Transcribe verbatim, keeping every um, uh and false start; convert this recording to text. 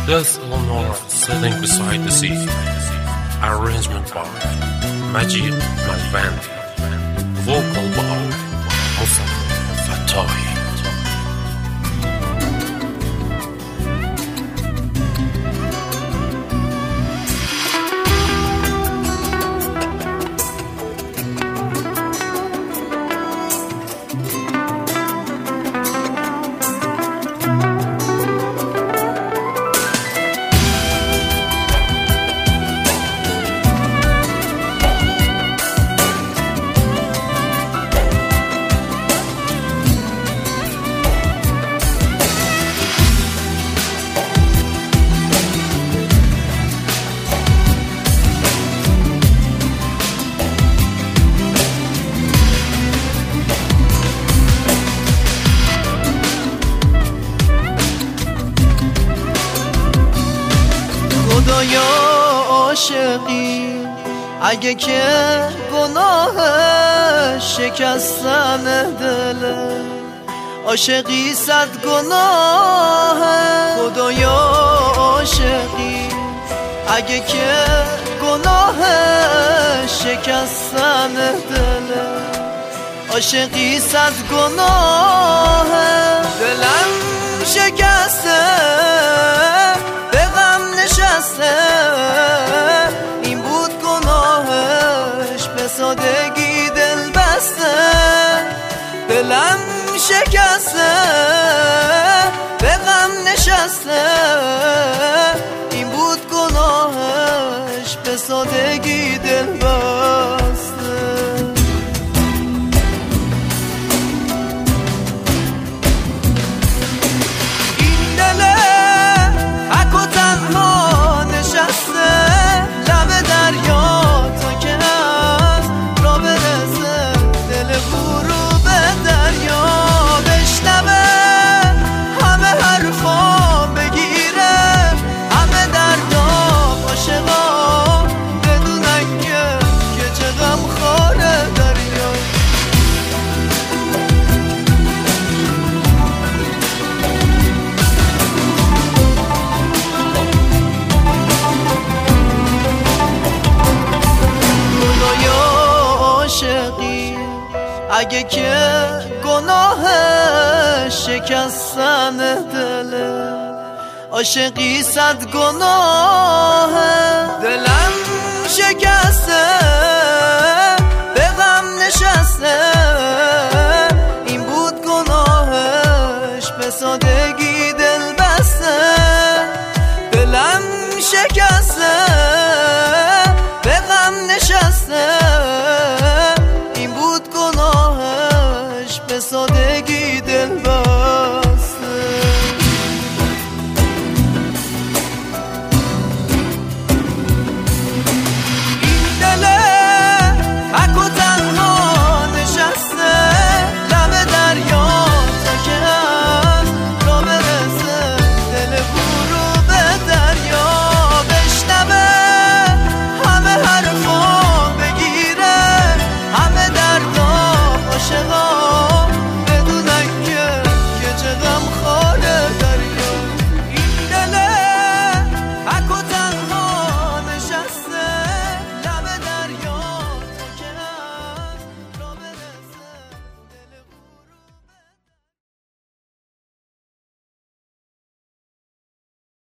Death Eleanor sitting beside the sea. Arrangement by Majid Malvandi. Vocal by Mustafa Fattahi. خدایا عاشقی اگه که گناه شکستن دل عاشقی صد گناه خدایا عاشقی اگه که گناه شکستن دل عاشقی صد گناه دلم شکسته این بود گناهش به سادگی دل بسته دلم شکسته به غم نشسته این بود گناهش به سادگی دل بسته این دل حق و تنها لب دریا تا که هست را برسه دل برو به دریا بشنوه همه حرفا بگیره همه دردام عاشقا بدونن که که چه غم خواره دریا اگه که گناه شکستن دل عاشقی صد گناه دلم شکسته به غم نشسته این بود گناهش به ساده